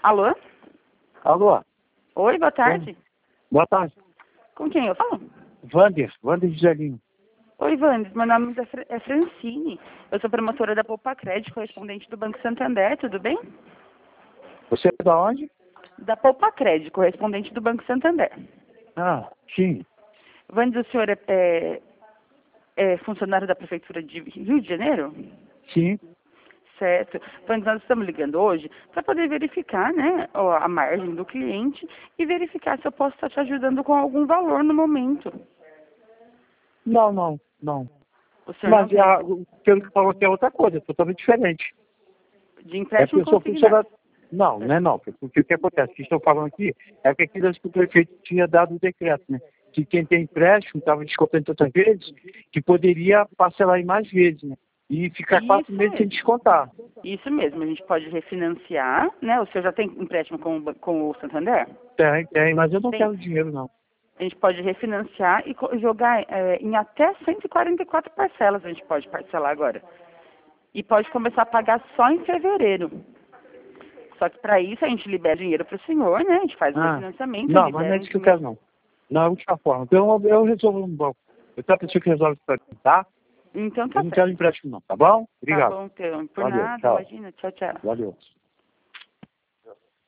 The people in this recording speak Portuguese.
Alô? Alô? Oi, boa tarde. Boa tarde. Com quem eu falo? Wander de Jaguinho. Oi, Wander. Meu nome é Francine. Eu sou promotora da Poupa Crédito, correspondente do Banco Santander, tudo bem? Você é da onde? Da Poupa Crédito, correspondente do Banco Santander. Ah, sim. Wander, o senhor é funcionário da Prefeitura de Rio de Janeiro? Sim. Certo. Wander, nós estamos ligando hoje para poder verificar, né, a margem do cliente e verificar se eu posso estar te ajudando com algum valor no momento. Não. O senhor não Mas tem pelo que falou aqui é outra coisa, é totalmente diferente. de É empréstimo pessoa consignado. funcionária. Não. Porque o que acontece? O que estão falando aqui é que aquilo que o prefeito tinha dado o decreto, né? Que quem tem empréstimo estava descontando tantas vezes, que poderia parcelar em mais vezes, né? E ficar 4 meses sem descontar. Isso mesmo, a gente pode refinanciar, né? O senhor já tem empréstimo com o Santander? Tem, mas eu não Tem. quero dinheiro, não. A gente pode refinanciar e jogar em até 144 parcelas, a gente pode parcelar agora. E pode começar a pagar só em fevereiro. Só que para isso a gente libera dinheiro para o senhor, né? A gente faz o refinanciamento, Não, mas não libera é um isso que eu dinheiro. quero, não. Não, é a última forma. Então eu resolvo no banco. Eu sou a pessoa que resolve isso pra mim, tá? Então Eu tá não quero certo. empréstimo, não, tá bom? Tá Obrigado. bom, então. Por Valeu, nada, tchau. imagina. Tchau, tchau. Valeu.